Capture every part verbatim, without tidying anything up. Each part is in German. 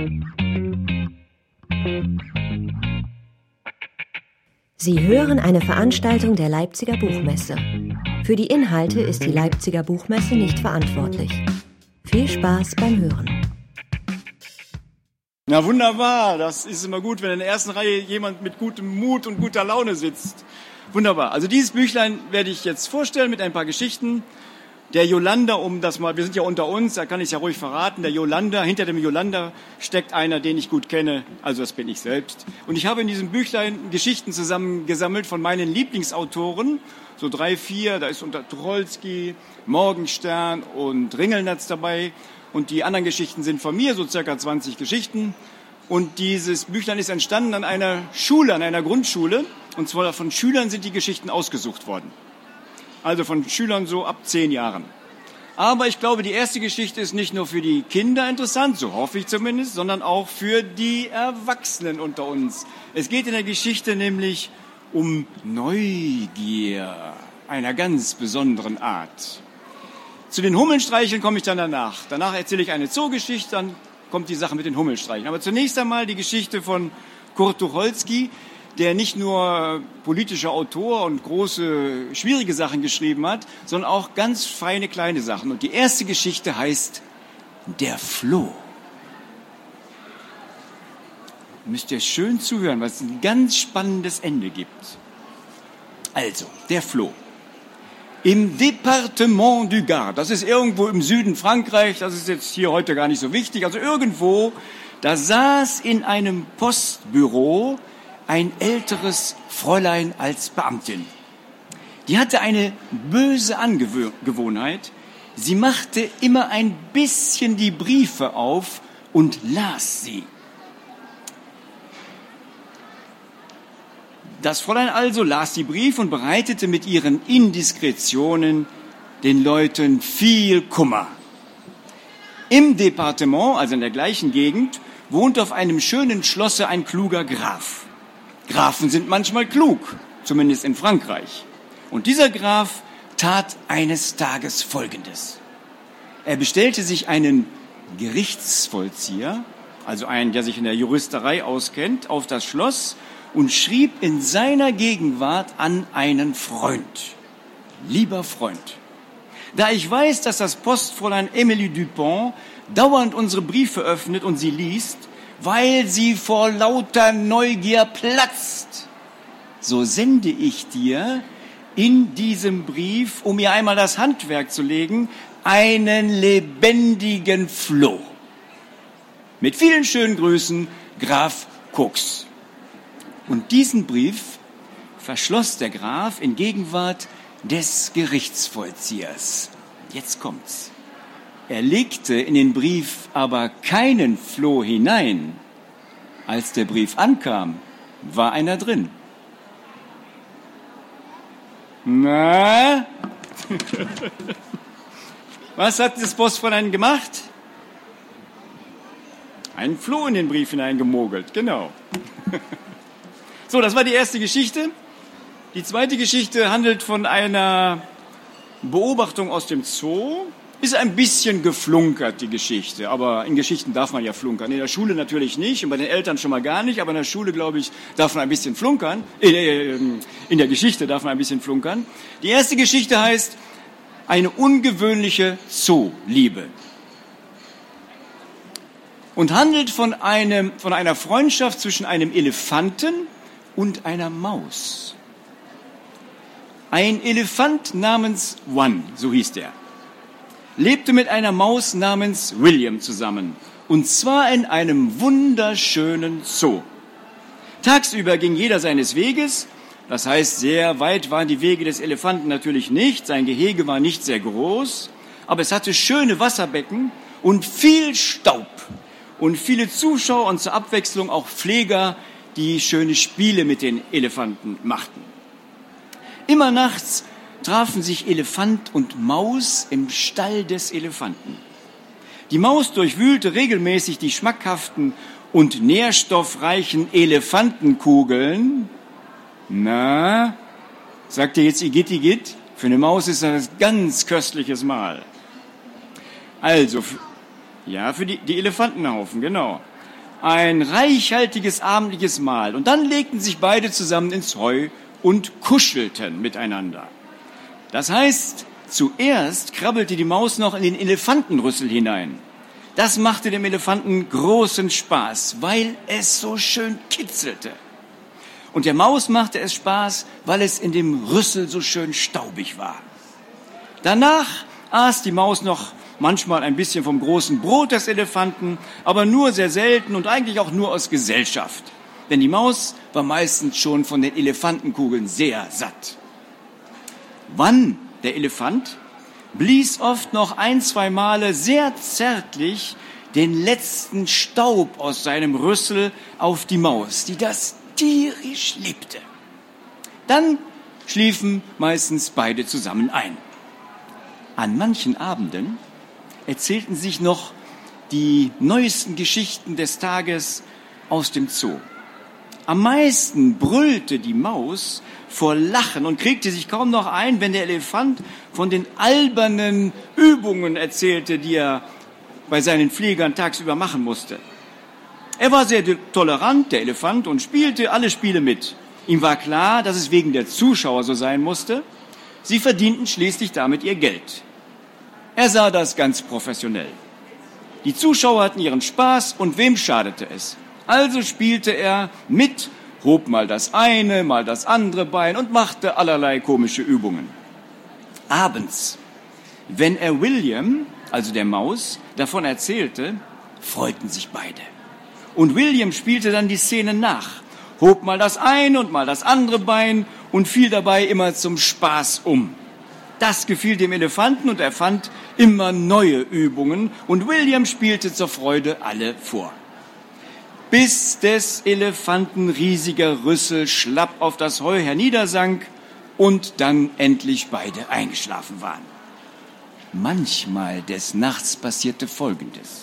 Sie hören eine Veranstaltung der Leipziger Buchmesse. Für die Inhalte ist die Leipziger Buchmesse nicht verantwortlich. Viel Spaß beim Hören. Na wunderbar, das ist immer gut, wenn in der ersten Reihe jemand mit gutem Mut und guter Laune sitzt. Wunderbar, also dieses Büchlein werde ich jetzt vorstellen mit ein paar Geschichten. Der Yolander, um das mal, wir sind ja unter uns, da kann ich es ja ruhig verraten, der Yolander, hinter dem Yolander steckt einer, den ich gut kenne, also das bin ich selbst. Und ich habe in diesem Büchlein Geschichten zusammengesammelt von meinen Lieblingsautoren, so drei, vier, da ist unter Tucholsky, Morgenstern und Ringelnatz dabei. Und die anderen Geschichten sind von mir, so circa zwanzig Geschichten. Und dieses Büchlein ist entstanden an einer Schule, an einer Grundschule. Und zwar von Schülern sind die Geschichten ausgesucht worden. Also von Schülern so ab zehn Jahren. Aber ich glaube, die erste Geschichte ist nicht nur für die Kinder interessant, so hoffe ich zumindest, sondern auch für die Erwachsenen unter uns. Es geht in der Geschichte nämlich um Neugier einer ganz besonderen Art. Zu den Hummelstreicheln komme ich dann danach. Danach erzähle ich eine Zoogeschichte, dann kommt die Sache mit den Hummelstreicheln. Aber zunächst einmal die Geschichte von Kurt Tucholsky, der nicht nur politischer Autor und große, schwierige Sachen geschrieben hat, sondern auch ganz feine, kleine Sachen. Und die erste Geschichte heißt Der Floh. Müsst ihr schön zuhören, weil es ein ganz spannendes Ende gibt. Also, der Floh. Im Département du Gard, das ist irgendwo im Süden Frankreich, das ist jetzt hier heute gar nicht so wichtig, also irgendwo, da saß in einem Postbüro ein älteres Fräulein als Beamtin. Die hatte eine böse Angewohnheit. Sie machte immer ein bisschen die Briefe auf und las sie. Das Fräulein also las die Briefe und bereitete mit ihren Indiskretionen den Leuten viel Kummer. Im Departement, also in der gleichen Gegend, wohnte auf einem schönen Schlosse ein kluger Graf. Grafen sind manchmal klug, zumindest in Frankreich. Und dieser Graf tat eines Tages Folgendes. Er bestellte sich einen Gerichtsvollzieher, also einen, der sich in der Juristerei auskennt, auf das Schloss und schrieb in seiner Gegenwart an einen Freund. Lieber Freund, da ich weiß, dass das Postfräulein Emilie Dupont dauernd unsere Briefe öffnet und sie liest, weil sie vor lauter Neugier platzt, so sende ich dir in diesem Brief, um ihr einmal das Handwerk zu legen, einen lebendigen Floh. Mit vielen schönen Grüßen, Graf Koks. Und diesen Brief verschloss der Graf in Gegenwart des Gerichtsvollziehers. Jetzt kommt's. Er legte in den Brief aber keinen Floh hinein. Als der Brief ankam, war einer drin. Na? Was hat das Postfräulein gemacht? Einen Floh in den Brief hineingemogelt, genau. So, das war die erste Geschichte. Die zweite Geschichte handelt von einer Beobachtung aus dem Zoo. Ist ein bisschen geflunkert, die Geschichte, aber in Geschichten darf man ja flunkern. In der Schule natürlich nicht und bei den Eltern schon mal gar nicht, aber in der Schule, glaube ich, darf man ein bisschen flunkern. In der Geschichte darf man ein bisschen flunkern. Die erste Geschichte heißt Eine ungewöhnliche Zooliebe und handelt von, einem, von einer Freundschaft zwischen einem Elefanten und einer Maus. Ein Elefant namens One, so hieß der, lebte mit einer Maus namens William zusammen, und zwar in einem wunderschönen Zoo. Tagsüber ging jeder seines Weges, das heißt, sehr weit waren die Wege des Elefanten natürlich nicht, sein Gehege war nicht sehr groß, aber es hatte schöne Wasserbecken und viel Staub und viele Zuschauer und zur Abwechslung auch Pfleger, die schöne Spiele mit den Elefanten machten. Immer nachts trafen sich Elefant und Maus im Stall des Elefanten. Die Maus durchwühlte regelmäßig die schmackhaften und nährstoffreichen Elefantenkugeln. Na, sagt ihr jetzt Igitt, Igitt? Für eine Maus ist das ein ganz köstliches Mahl. Also, ja, für die, die Elefantenhaufen, genau. ein reichhaltiges abendliches Mahl. Und dann legten sich beide zusammen ins Heu und kuschelten miteinander. Das heißt, zuerst krabbelte die Maus noch in den Elefantenrüssel hinein. Das machte dem Elefanten großen Spaß, weil es so schön kitzelte. Und der Maus machte es Spaß, weil es in dem Rüssel so schön staubig war. Danach aß die Maus noch manchmal ein bisschen vom großen Brot des Elefanten, aber nur sehr selten und eigentlich auch nur aus Gesellschaft. Denn die Maus war meistens schon von den Elefantenkugeln sehr satt. Wann der Elefant blies oft noch ein, zwei Male sehr zärtlich den letzten Staub aus seinem Rüssel auf die Maus, die das tierisch liebte. Dann schliefen meistens beide zusammen ein. An manchen Abenden erzählten sich noch die neuesten Geschichten des Tages aus dem Zoo. Am meisten brüllte die Maus vor Lachen und kriegte sich kaum noch ein, wenn der Elefant von den albernen Übungen erzählte, die er bei seinen Pflegern tagsüber machen musste. Er war sehr tolerant, der Elefant, und spielte alle Spiele mit. Ihm war klar, dass es wegen der Zuschauer so sein musste. Sie verdienten schließlich damit ihr Geld. Er sah das ganz professionell. Die Zuschauer hatten ihren Spaß und wem schadete es? Also spielte er mit, hob mal das eine, mal das andere Bein und machte allerlei komische Übungen. Abends, wenn er William, also der Maus, davon erzählte, freuten sich beide. Und William spielte dann die Szene nach, hob mal das eine und mal das andere Bein und fiel dabei immer zum Spaß um. Das gefiel dem Elefanten und er fand immer neue Übungen und William spielte zur Freude alle vor. Bis des Elefanten riesiger Rüssel schlapp auf das Heu herniedersank und dann endlich beide eingeschlafen waren. Manchmal des Nachts passierte Folgendes.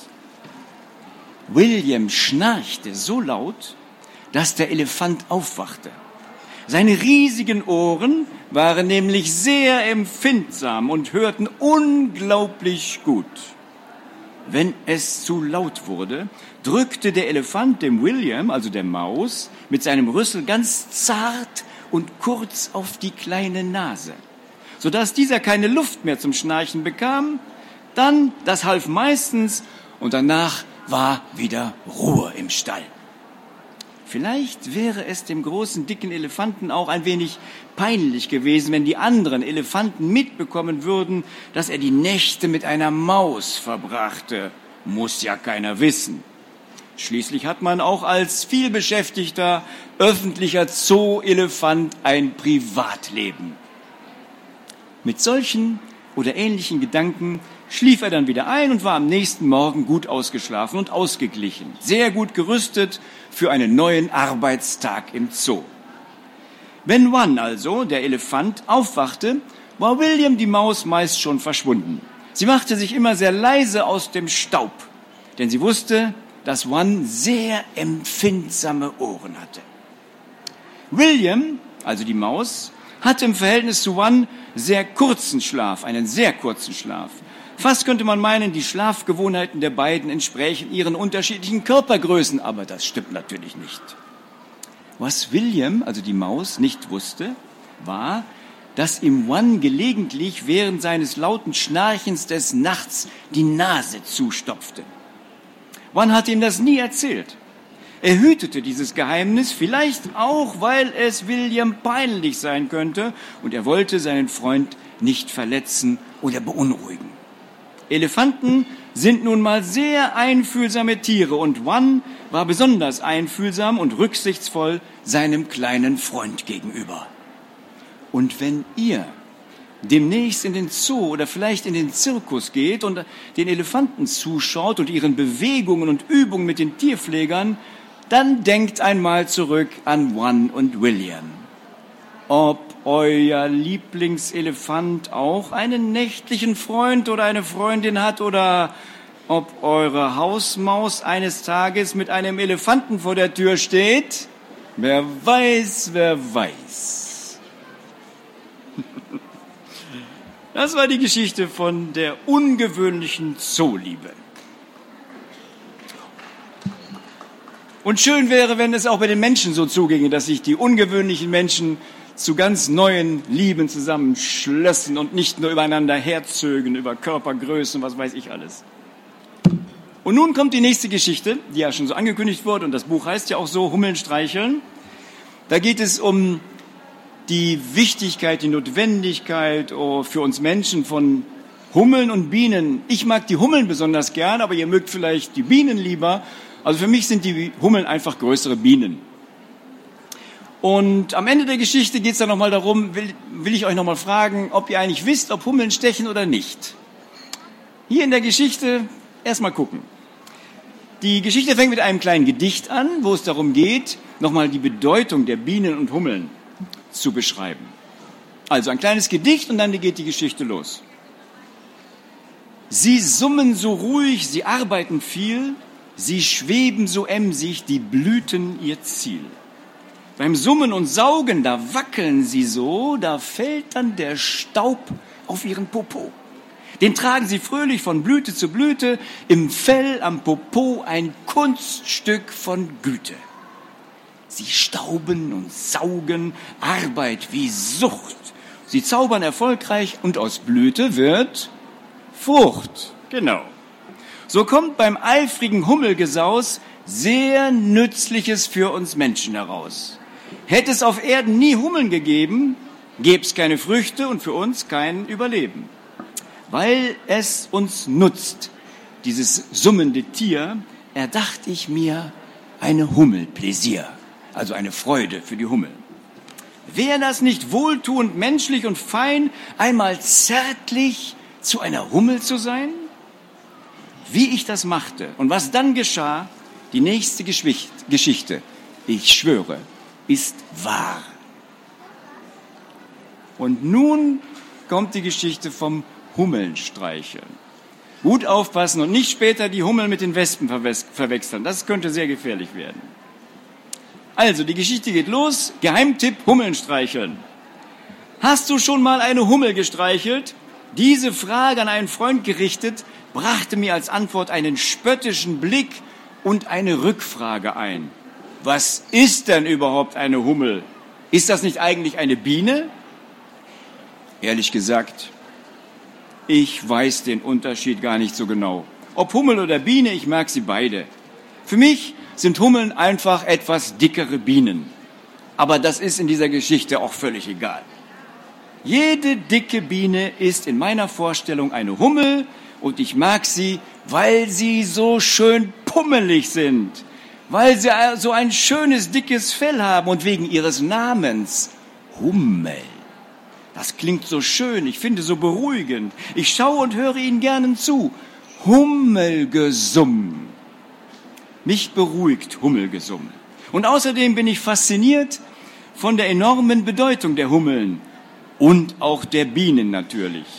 William schnarchte so laut, dass der Elefant aufwachte. Seine riesigen Ohren waren nämlich sehr empfindsam und hörten unglaublich gut. Wenn es zu laut wurde, drückte der Elefant dem William, also der Maus, mit seinem Rüssel ganz zart und kurz auf die kleine Nase, sodass dieser keine Luft mehr zum Schnarchen bekam. Dann, das half meistens, und danach war wieder Ruhe im Stall. Vielleicht wäre es dem großen, dicken Elefanten auch ein wenig peinlich gewesen, wenn die anderen Elefanten mitbekommen würden, dass er die Nächte mit einer Maus verbrachte. Muss ja keiner wissen. Schließlich hat man auch als vielbeschäftigter öffentlicher Zoo-Elefant ein Privatleben. Mit solchen oder ähnlichen Gedanken schlief er dann wieder ein und war am nächsten Morgen gut ausgeschlafen und ausgeglichen, sehr gut gerüstet für einen neuen Arbeitstag im Zoo. Wenn One also, der Elefant, aufwachte, war William, die Maus, meist schon verschwunden. Sie machte sich immer sehr leise aus dem Staub, denn sie wusste, dass One sehr empfindsame Ohren hatte. William, also die Maus, hatte im Verhältnis zu One sehr kurzen Schlaf, einen sehr kurzen Schlaf. Fast könnte man meinen, die Schlafgewohnheiten der beiden entsprechen ihren unterschiedlichen Körpergrößen, aber das stimmt natürlich nicht. Was William, also die Maus, nicht wusste, war, dass ihm One gelegentlich während seines lauten Schnarchens des Nachts die Nase zustopfte. One hatte ihm das nie erzählt. Er hütete dieses Geheimnis, vielleicht auch, weil es William peinlich sein könnte und er wollte seinen Freund nicht verletzen oder beunruhigen. Elefanten sind nun mal sehr einfühlsame Tiere und One war besonders einfühlsam und rücksichtsvoll seinem kleinen Freund gegenüber. Und wenn ihr demnächst in den Zoo oder vielleicht in den Zirkus geht und den Elefanten zuschaut und ihren Bewegungen und Übungen mit den Tierpflegern, dann denkt einmal zurück an One und William. Ob euer Lieblingselefant auch einen nächtlichen Freund oder eine Freundin hat oder ob eure Hausmaus eines Tages mit einem Elefanten vor der Tür steht, wer weiß, wer weiß. Das war die Geschichte von der ungewöhnlichen Zooliebe. Und schön wäre, wenn es auch bei den Menschen so zuginge, dass sich die ungewöhnlichen Menschen zu ganz neuen Lieben zusammenschlössen und nicht nur übereinander herzögen, über Körpergrößen, was weiß ich alles. Und nun kommt die nächste Geschichte, die ja schon so angekündigt wurde, und das Buch heißt ja auch so, Hummeln streicheln. Da geht es um die Wichtigkeit, die Notwendigkeit oh, für uns Menschen von Hummeln und Bienen. Ich mag die Hummeln besonders gern, aber ihr mögt vielleicht die Bienen lieber. Also für mich sind die Hummeln einfach größere Bienen. Und am Ende der Geschichte geht es dann nochmal darum, will, will ich euch nochmal fragen, ob ihr eigentlich wisst, ob Hummeln stechen oder nicht. Hier in der Geschichte erstmal gucken. Die Geschichte fängt mit einem kleinen Gedicht an, wo es darum geht, nochmal die Bedeutung der Bienen und Hummeln zu beschreiben. Also ein kleines Gedicht und dann geht die Geschichte los. Sie summen so ruhig, sie arbeiten viel, sie schweben so emsig, die Blüten ihr Ziel. Beim Summen und Saugen, da wackeln sie so, da fällt dann der Staub auf ihren Popo. Den tragen sie fröhlich von Blüte zu Blüte, im Fell am Popo ein Kunststück von Güte. Sie stauben und saugen, Arbeit wie Sucht. Sie zaubern erfolgreich und aus Blüte wird Frucht. Genau. So kommt beim eifrigen Hummelgesaus sehr Nützliches für uns Menschen heraus. Hätte es auf Erden nie Hummeln gegeben, gäbe es keine Früchte und für uns kein Überleben. Weil es uns nutzt, dieses summende Tier, erdachte ich mir eine Hummelpläsier, also eine Freude für die Hummel. Wäre das nicht wohltuend, menschlich und fein, einmal zärtlich zu einer Hummel zu sein? Wie ich das machte und was dann geschah, die nächste Geschichte, ich schwöre, ist wahr. Und nun kommt die Geschichte vom Hummeln streicheln. Gut aufpassen und nicht später die Hummel mit den Wespen verwechseln. Das könnte sehr gefährlich werden. Also, die Geschichte geht los. Geheimtipp, Hummeln streicheln. Hast du schon mal eine Hummel gestreichelt? Diese Frage an einen Freund gerichtet, brachte mir als Antwort einen spöttischen Blick und eine Rückfrage ein. Was ist denn überhaupt eine Hummel? Ist das nicht eigentlich eine Biene? Ehrlich gesagt, ich weiß den Unterschied gar nicht so genau. Ob Hummel oder Biene, ich mag sie beide. Für mich sind Hummeln einfach etwas dickere Bienen. Aber das ist in dieser Geschichte auch völlig egal. Jede dicke Biene ist in meiner Vorstellung eine Hummel und ich mag sie, weil sie so schön pummelig sind, weil sie so ein schönes, dickes Fell haben und wegen ihres Namens Hummel. Das klingt so schön, ich finde so beruhigend. Ich schaue und höre ihnen gerne zu. Hummelgesumm. Mich beruhigt Hummelgesumm. Und außerdem bin ich fasziniert von der enormen Bedeutung der Hummeln und auch der Bienen natürlich.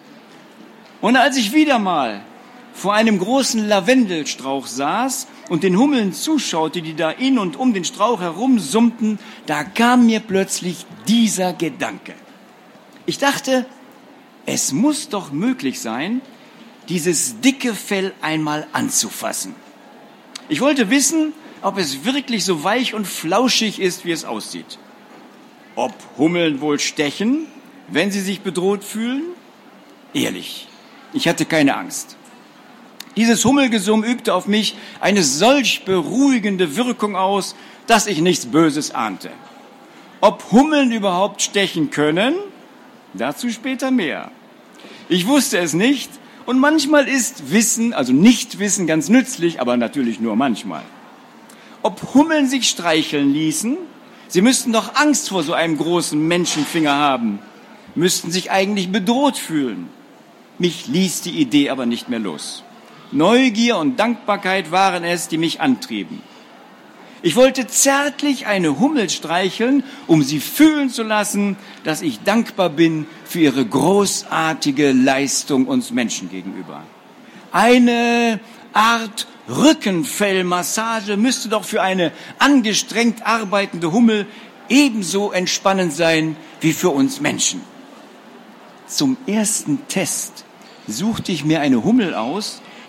Und als ich wieder mal vor einem großen Lavendelstrauch saß und den Hummeln zuschaute, die da in und um den Strauch herum summten, da kam mir plötzlich dieser Gedanke. Ich dachte, es muss doch möglich sein, dieses dicke Fell einmal anzufassen. Ich wollte wissen, ob es wirklich so weich und flauschig ist, wie es aussieht. Ob Hummeln wohl stechen, wenn sie sich bedroht fühlen? Ehrlich, ich hatte keine Angst. Dieses Hummelgesumm übte auf mich eine solch beruhigende Wirkung aus, dass ich nichts Böses ahnte. Ob Hummeln überhaupt stechen können? Dazu später mehr. Ich wusste es nicht und manchmal ist Wissen, also Nichtwissen, ganz nützlich, aber natürlich nur manchmal. Ob Hummeln sich streicheln ließen? Sie müssten doch Angst vor so einem großen Menschenfinger haben, müssten sich eigentlich bedroht fühlen. Mich ließ die Idee aber nicht mehr los. Neugier und Dankbarkeit waren es, die mich antrieben. Ich wollte zärtlich eine Hummel streicheln, um sie fühlen zu lassen, dass ich dankbar bin für ihre großartige Leistung uns Menschen gegenüber. Eine Art Rückenfellmassage müsste doch für eine angestrengt arbeitende Hummel ebenso entspannend sein wie für uns Menschen. Zum ersten Test suchte ich mir eine Hummel aus,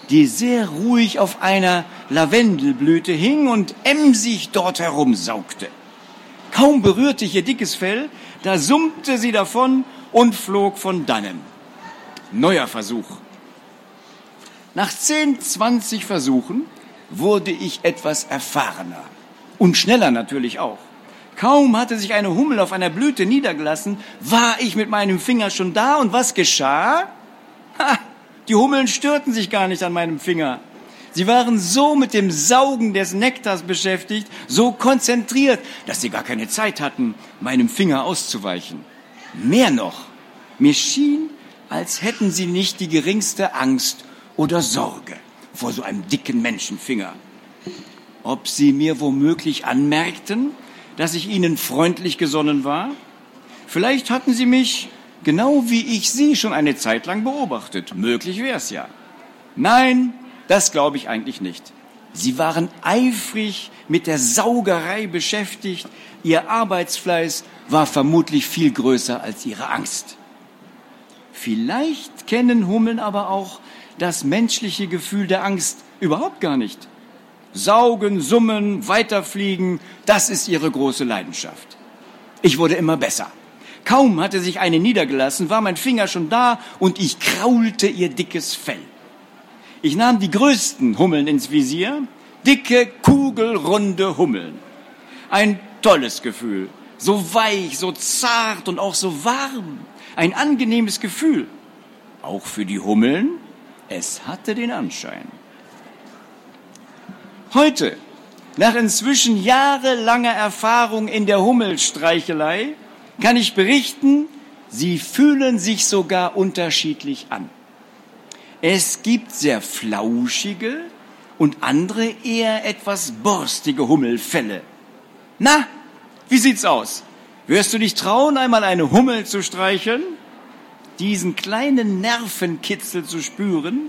die sehr ruhig auf einer Lavendelblüte hing und emsig dort herumsaugte. Kaum berührte ich ihr dickes Fell, da summte sie davon und flog von dannen. Neuer Versuch. Nach zehn, zwanzig Versuchen wurde ich etwas erfahrener. Und schneller natürlich auch. Kaum hatte sich eine Hummel auf einer Blüte niedergelassen, war ich mit meinem Finger schon da und was geschah? Ha, die Hummeln störten sich gar nicht an meinem Finger. Sie waren so mit dem Saugen des Nektars beschäftigt, so konzentriert, dass sie gar keine Zeit hatten, meinem Finger auszuweichen. Mehr noch, mir schien, als hätten sie nicht die geringste Angst oder Sorge vor so einem dicken Menschenfinger. Ob sie mir womöglich anmerkten, dass ich ihnen freundlich gesonnen war? Vielleicht hatten sie mich, genau wie ich sie, schon eine Zeit lang beobachtet. Möglich wär's ja. Nein, das glaube ich eigentlich nicht. Sie waren eifrig mit der Saugerei beschäftigt. Ihr Arbeitsfleiß war vermutlich viel größer als ihre Angst. Vielleicht kennen Hummeln aber auch das menschliche Gefühl der Angst überhaupt gar nicht. Saugen, summen, weiterfliegen, das ist ihre große Leidenschaft. Ich wurde immer besser. Kaum hatte sich eine niedergelassen, war mein Finger schon da und ich kraulte ihr dickes Fell. Ich nahm die größten Hummeln ins Visier, dicke, kugelrunde Hummeln. Ein tolles Gefühl, so weich, so zart und auch so warm. Ein angenehmes Gefühl, auch für die Hummeln. Es hatte den Anschein. Heute, nach inzwischen jahrelanger Erfahrung in der Hummelstreichelei, kann ich berichten, sie fühlen sich sogar unterschiedlich an. Es gibt sehr flauschige und andere eher etwas borstige Hummelfelle. Na, wie sieht's aus? Wirst du dich trauen, einmal eine Hummel zu streicheln? Diesen kleinen Nervenkitzel zu spüren?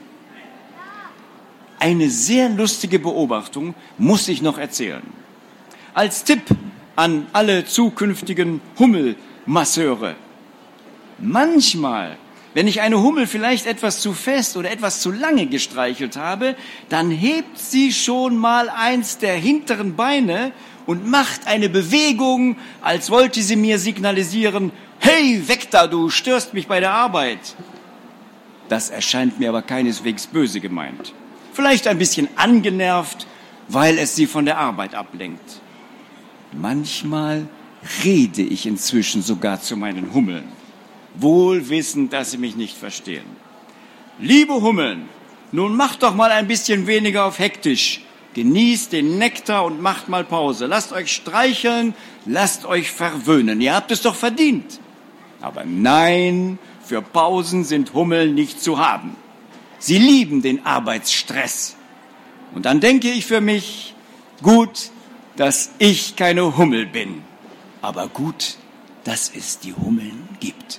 Eine sehr lustige Beobachtung muss ich noch erzählen. Als Tipp an alle zukünftigen Hummelmasseure. Manchmal, wenn ich eine Hummel vielleicht etwas zu fest oder etwas zu lange gestreichelt habe, dann hebt sie schon mal eins der hinteren Beine und macht eine Bewegung, als wollte sie mir signalisieren, hey, weg da, du störst mich bei der Arbeit. Das erscheint mir aber keineswegs böse gemeint. Vielleicht ein bisschen angenervt, weil es sie von der Arbeit ablenkt. Manchmal rede ich inzwischen sogar zu meinen Hummeln, wohl wissend, dass sie mich nicht verstehen. Liebe Hummeln, nun macht doch mal ein bisschen weniger auf hektisch. Genießt den Nektar und macht mal Pause. Lasst euch streicheln, lasst euch verwöhnen. Ihr habt es doch verdient. Aber nein, für Pausen sind Hummeln nicht zu haben. Sie lieben den Arbeitsstress. Und dann denke ich für mich, gut, dass ich keine Hummel bin. Aber gut, dass es die Hummeln gibt.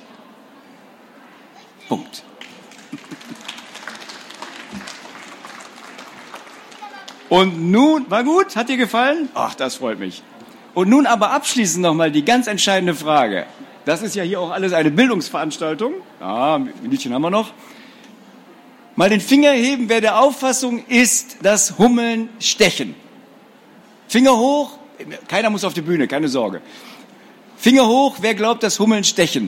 Punkt. Und nun, war gut? Hat dir gefallen? Ach, das freut mich. Und nun aber abschließend nochmal die ganz entscheidende Frage. Das ist ja hier auch alles eine Bildungsveranstaltung. Ja, ein Minütchen haben wir noch. Mal den Finger heben, wer der Auffassung ist, dass Hummeln stechen. Finger hoch. Keiner muss auf die Bühne, keine Sorge. Finger hoch, wer glaubt, dass Hummeln stechen?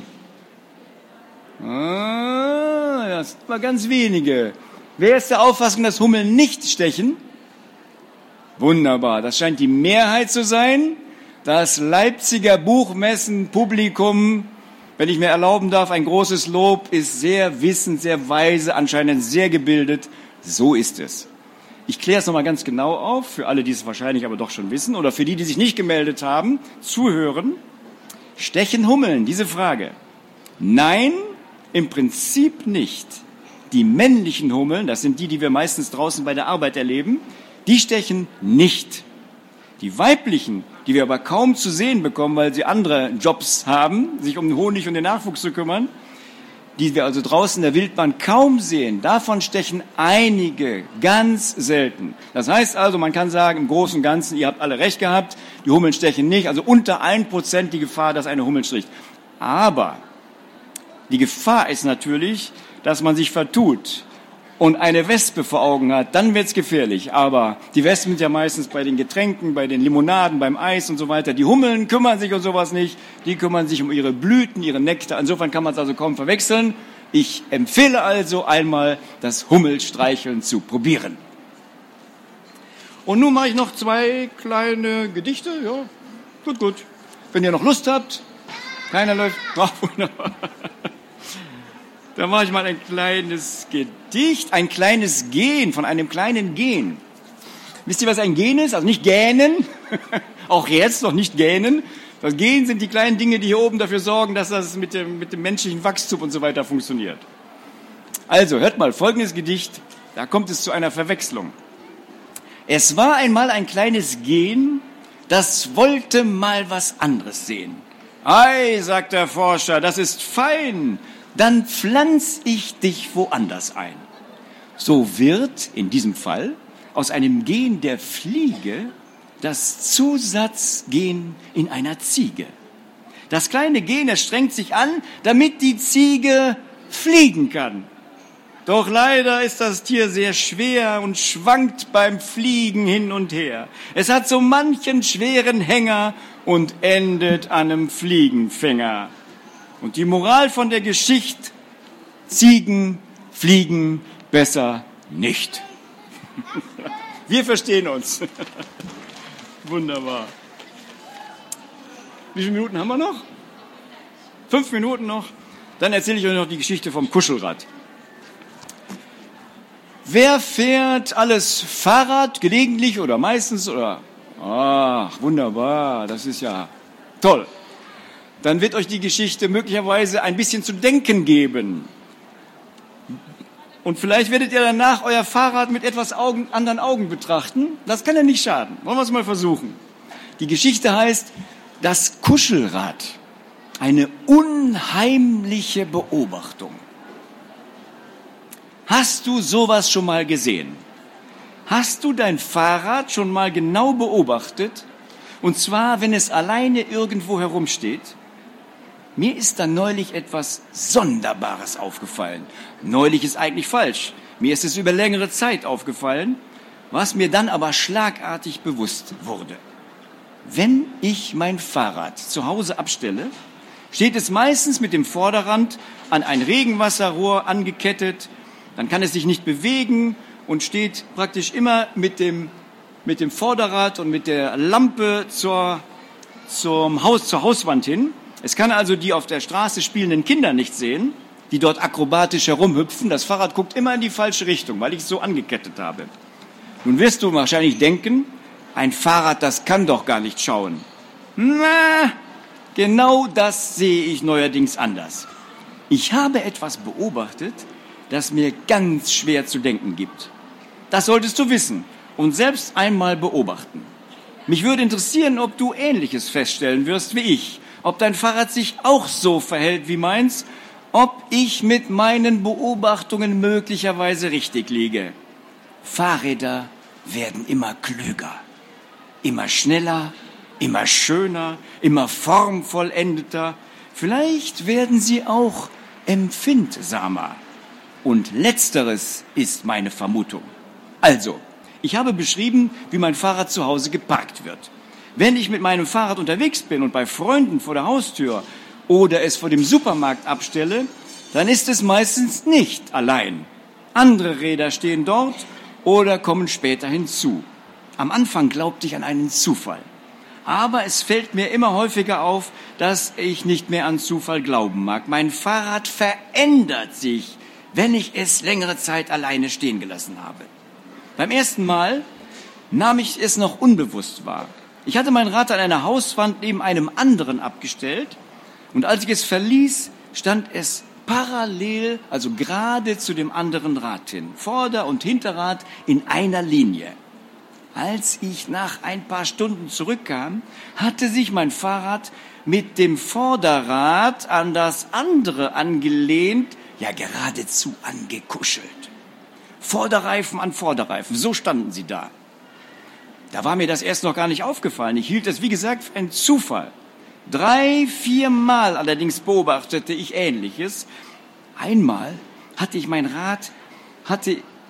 Ah, das war ganz wenige. Wer ist der Auffassung, dass Hummeln nicht stechen? Wunderbar, das scheint die Mehrheit zu sein. Das Leipziger Buchmessenpublikum, wenn ich mir erlauben darf, ein großes Lob, ist sehr wissend, sehr weise, anscheinend sehr gebildet. So ist es. Ich kläre es nochmal ganz genau auf, für alle, die es wahrscheinlich aber doch schon wissen, oder für die, die sich nicht gemeldet haben, zuhören. Stechen Hummeln, diese Frage. Nein, im Prinzip nicht. Die männlichen Hummeln, das sind die, die wir meistens draußen bei der Arbeit erleben, die stechen nicht. Die weiblichen, die wir aber kaum zu sehen bekommen, weil sie andere Jobs haben, sich um den Honig und den Nachwuchs zu kümmern, die wir also draußen in der Wildbahn kaum sehen, davon stechen einige, ganz selten. Das heißt also, man kann sagen, im Großen und Ganzen, ihr habt alle recht gehabt, die Hummeln stechen nicht, also unter ein Prozent die Gefahr, dass eine Hummel sticht. Aber die Gefahr ist natürlich, dass man sich vertut und eine Wespe vor Augen hat, dann wird's gefährlich. Aber die Wespen sind ja meistens bei den Getränken, bei den Limonaden, beim Eis und so weiter. Die Hummeln kümmern sich um sowas nicht. Die kümmern sich um ihre Blüten, ihren Nektar. Insofern kann man es also kaum verwechseln. Ich empfehle also einmal, das Hummelstreicheln zu probieren. Und nun mache ich noch zwei kleine Gedichte. Ja, gut, gut. Wenn ihr noch Lust habt, keiner läuft. Ach, wunderbar. Da mache ich mal ein kleines Gedicht, ein kleines Gen, von einem kleinen Gen. Wisst ihr, was ein Gen ist? Also nicht gähnen, auch jetzt noch nicht gähnen. Das Gen sind die kleinen Dinge, die hier oben dafür sorgen, dass das mit dem, mit dem menschlichen Wachstum und so weiter funktioniert. Also, hört mal, folgendes Gedicht, da kommt es zu einer Verwechslung. Es war einmal ein kleines Gen, das wollte mal was anderes sehen. Ei, sagt der Forscher, das ist fein. Dann pflanz ich dich woanders ein. So wird in diesem Fall aus einem Gen der Fliege das Zusatzgen in einer Ziege. Das kleine Gen, es strengt sich an, damit die Ziege fliegen kann. Doch leider ist das Tier sehr schwer und schwankt beim Fliegen hin und her. Es hat so manchen schweren Hänger und endet an einem Fliegenfänger. Und die Moral von der Geschichte, Ziegen fliegen besser nicht. Wir verstehen uns. Wunderbar. Wie viele Minuten haben wir noch? Fünf Minuten noch? Dann erzähle ich euch noch die Geschichte vom Kuschelrad. Wer fährt alles Fahrrad, gelegentlich oder meistens? Oder? Ach, wunderbar, das ist ja toll. Dann wird euch die Geschichte möglicherweise ein bisschen zu denken geben. Und vielleicht werdet ihr danach euer Fahrrad mit etwas Augen, anderen Augen betrachten. Das kann ja nicht schaden. Wollen wir es mal versuchen. Die Geschichte heißt Das Kuschelrad. Eine unheimliche Beobachtung. Hast du sowas schon mal gesehen? Hast du dein Fahrrad schon mal genau beobachtet? Und zwar, wenn es alleine irgendwo herumsteht? Mir ist da neulich etwas Sonderbares aufgefallen. Neulich ist eigentlich falsch. Mir ist es über längere Zeit aufgefallen, was mir dann aber schlagartig bewusst wurde. Wenn ich mein Fahrrad zu Hause abstelle, steht es meistens mit dem Vorderrand an ein Regenwasserrohr angekettet, dann kann es sich nicht bewegen und steht praktisch immer mit dem, mit dem Vorderrad und mit der Lampe zur, zum Haus, zur Hauswand hin. Es kann also die auf der Straße spielenden Kinder nicht sehen, die dort akrobatisch herumhüpfen. Das Fahrrad guckt immer in die falsche Richtung, weil ich es so angekettet habe. Nun wirst du wahrscheinlich denken, ein Fahrrad, das kann doch gar nicht schauen. Na, genau das sehe ich neuerdings anders. Ich habe etwas beobachtet, das mir ganz schwer zu denken gibt. Das solltest du wissen und selbst einmal beobachten. Mich würde interessieren, ob du Ähnliches feststellen wirst wie ich. Ob dein Fahrrad sich auch so verhält wie meins, ob ich mit meinen Beobachtungen möglicherweise richtig liege. Fahrräder werden immer klüger, immer schneller, immer schöner, immer formvollendeter. Vielleicht werden sie auch empfindsamer. Und Letzteres ist meine Vermutung. Also, ich habe beschrieben, wie mein Fahrrad zu Hause geparkt wird. Wenn ich mit meinem Fahrrad unterwegs bin und bei Freunden vor der Haustür oder es vor dem Supermarkt abstelle, dann ist es meistens nicht allein. Andere Räder stehen dort oder kommen später hinzu. Am Anfang glaubte ich an einen Zufall. Aber es fällt mir immer häufiger auf, dass ich nicht mehr an Zufall glauben mag. Mein Fahrrad verändert sich, wenn ich es längere Zeit alleine stehen gelassen habe. Beim ersten Mal nahm ich es noch unbewusst wahr. Ich hatte mein Rad an einer Hauswand neben einem anderen abgestellt und als ich es verließ, stand es parallel, also gerade zu dem anderen Rad hin. Vorder- und Hinterrad in einer Linie. Als ich nach ein paar Stunden zurückkam, hatte sich mein Fahrrad mit dem Vorderrad an das andere angelehnt, ja geradezu angekuschelt. Vorderreifen an Vorderreifen, so standen sie da. Da war mir das erst noch gar nicht aufgefallen. Ich hielt es, wie gesagt, für einen Zufall. Drei, viermal allerdings beobachtete ich Ähnliches. Einmal hatte ich mein Rad, hatte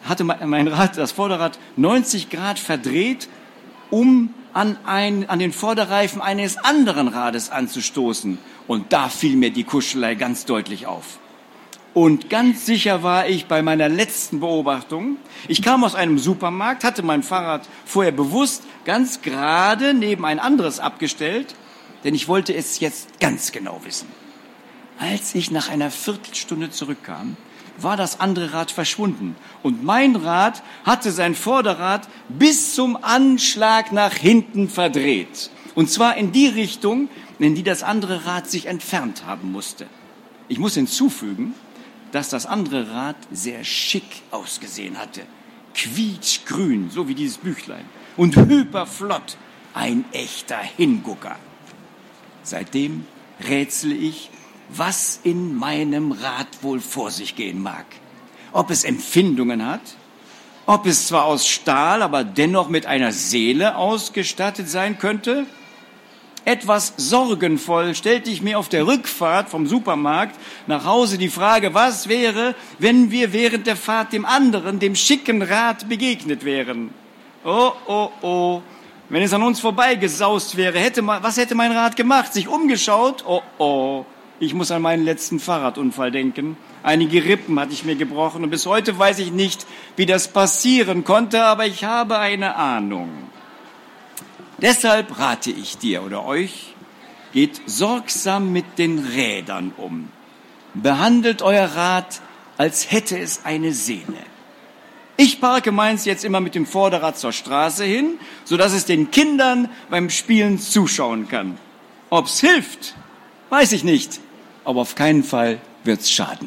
hatte mein Rad, das Vorderrad neunzig Grad verdreht, um an, ein, an den Vorderreifen eines anderen Rades anzustoßen. Und da fiel mir die Kuschelei ganz deutlich auf. Und ganz sicher war ich bei meiner letzten Beobachtung. Ich kam aus einem Supermarkt, hatte mein Fahrrad vorher bewusst ganz gerade neben ein anderes abgestellt, denn ich wollte es jetzt ganz genau wissen. Als ich nach einer Viertelstunde zurückkam, war das andere Rad verschwunden und mein Rad hatte sein Vorderrad bis zum Anschlag nach hinten verdreht. Und zwar in die Richtung, in die das andere Rad sich entfernt haben musste. Ich muss hinzufügen, dass das andere Rad sehr schick ausgesehen hatte. Quietschgrün, so wie dieses Büchlein. Und hyperflott. Ein echter Hingucker. Seitdem rätsele ich, was in meinem Rad wohl vor sich gehen mag. Ob es Empfindungen hat, ob es zwar aus Stahl, aber dennoch mit einer Seele ausgestattet sein könnte. Etwas sorgenvoll stellte ich mir auf der Rückfahrt vom Supermarkt nach Hause die Frage, was wäre, wenn wir während der Fahrt dem anderen, dem schicken Rad begegnet wären. Oh, oh, oh, wenn es an uns vorbeigesaust wäre, hätte man, was hätte mein Rad gemacht? Sich umgeschaut? Oh, oh, ich muss an meinen letzten Fahrradunfall denken. Einige Rippen hatte ich mir gebrochen und bis heute weiß ich nicht, wie das passieren konnte, aber ich habe eine Ahnung. Deshalb rate ich dir oder euch, geht sorgsam mit den Rädern um. Behandelt euer Rad, als hätte es eine Seele. Ich parke meins jetzt immer mit dem Vorderrad zur Straße hin, sodass es den Kindern beim Spielen zuschauen kann. Ob's hilft, weiß ich nicht, aber auf keinen Fall wird's schaden.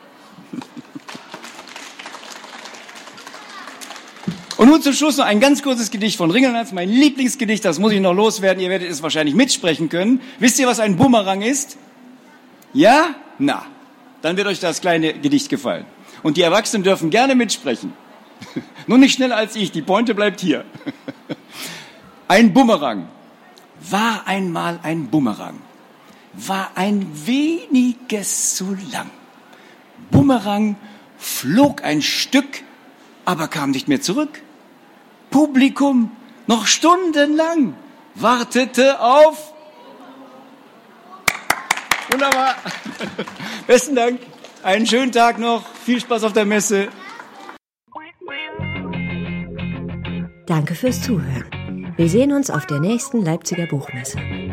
Und nun zum Schluss noch ein ganz kurzes Gedicht von Ringelnatz, mein Lieblingsgedicht, das muss ich noch loswerden, ihr werdet es wahrscheinlich mitsprechen können. Wisst ihr, was ein Bumerang ist? Ja? Na, dann wird euch das kleine Gedicht gefallen. Und die Erwachsenen dürfen gerne mitsprechen. Nur nicht schneller als ich, die Pointe bleibt hier. Ein Bumerang. War einmal ein Bumerang. War ein weniges zu lang. Bumerang flog ein Stück, aber kam nicht mehr zurück. Publikum noch stundenlang wartete auf... Wunderbar. Besten Dank. Einen schönen Tag noch. Viel Spaß auf der Messe. Danke fürs Zuhören. Wir sehen uns auf der nächsten Leipziger Buchmesse.